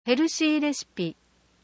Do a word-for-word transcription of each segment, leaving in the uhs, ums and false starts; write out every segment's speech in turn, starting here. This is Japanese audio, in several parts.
ヘルシーレシピ。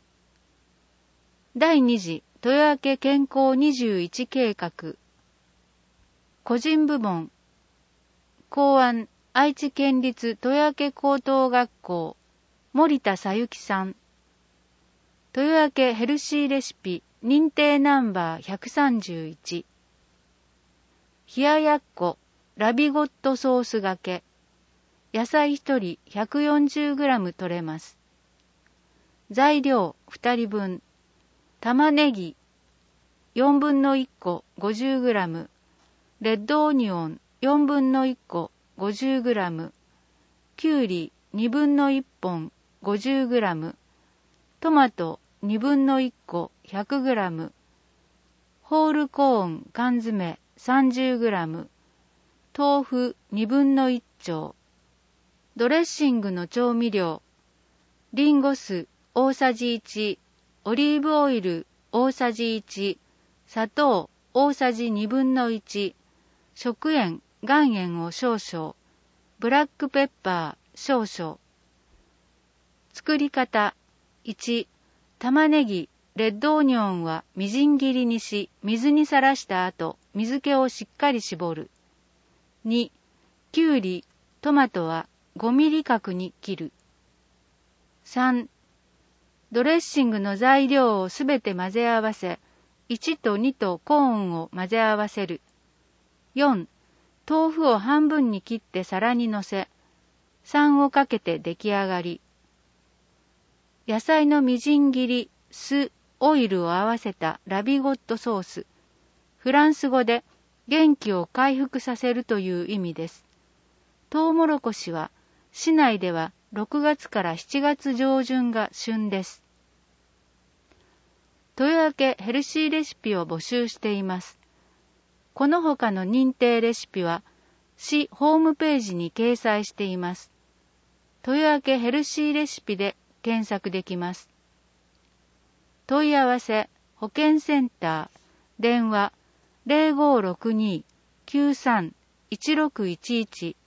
だいに次豊明健康にじゅういち計画。個人部門。考案、愛知県立豊明高等学校、森田さゆきさん。豊明ヘルシーレシピ認定ナンバーひゃくさんじゅういち。冷ややっこ、ラビゴットソースがけ。野菜ひとり ひゃくよんじゅうグラム 取れます。材料ふたりぶん。玉ねぎよんぶんのいっこ ごじゅうグラム。レッドオニオンよんぶんのいっこ ごじゅうグラム。きゅうりにぶんのいっぽん ごじゅうグラム。トマトにぶんのいっこ ひゃくグラム。ホールコーン缶詰 さんじゅうグラム。豆腐にぶんのいっちょう。ドレッシングの調味料。リンゴ酢大さじいち、オリーブオイル大さじいち、砂糖大さじにぶんのいち、食塩、岩塩を少々、ブラックペッパー少々。作り方。いち、玉ねぎ、レッドオニオンはみじん切りにし、水にさらした後、水気をしっかり絞る。に、きゅうり、トマトはごミリ角に切る。さん、ドレッシングの材料をすべて混ぜ合わせ、いちとにとコーンを混ぜ合わせる。よん、豆腐を半分に切って皿にのせ、さんをかけて出来上がり。野菜のみじん切り、酢、オイルを合わせたラビゴットソース。フランス語で元気を回復させるという意味です。トウモロコシは市内ではろくがつからしちがつ上旬が旬です。豊明ヘルシーレシピを募集しています。この他の認定レシピは市ホームページに掲載しています。豊明ヘルシーレシピで検索できます。問い合わせ、保健センター、電話 ゼロごろくに きゅうさん いちろくいちいち